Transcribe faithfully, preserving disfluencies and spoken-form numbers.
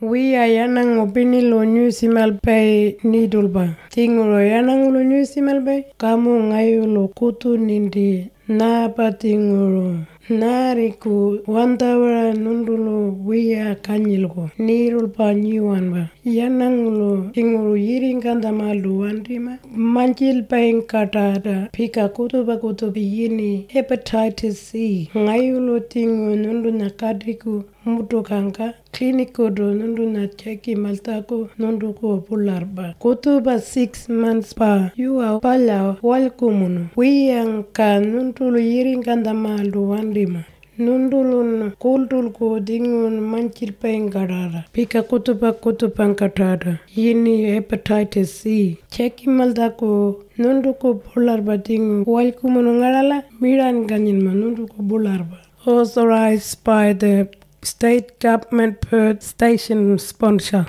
We are yanang opini lo new simal pay nidulba. Tingulo yanang lo new simal bay. Kamu ngayo lo kutu nindi. Na patinguro. Nariku wantawara nundulo wiya kanyilko. Nirulpa nyuanba. Yanang tinguro yiring kandamalu wandima. Manjil pain katada. Pika kutuba kutubi yini. Hepatitis C. Ngayo lo tingu nundu nakadriku. Mutu kanka. Clinico do nundu na cheki maltako nundu ko pularba. Kutuba six months pa. Yua pala walkumunu. Wiyang ka nundu yiring kandamalu wandima. Nundulun kuldul ko dingun manchil pengarara. Pika kutuba kutuban katada. Yini hepatitis C. Cheki maltako nundu ko pularba dingu. Walkumunu ngarala. Miran ganyin nundu ko pularba. Authorized by the state government per station sponsor.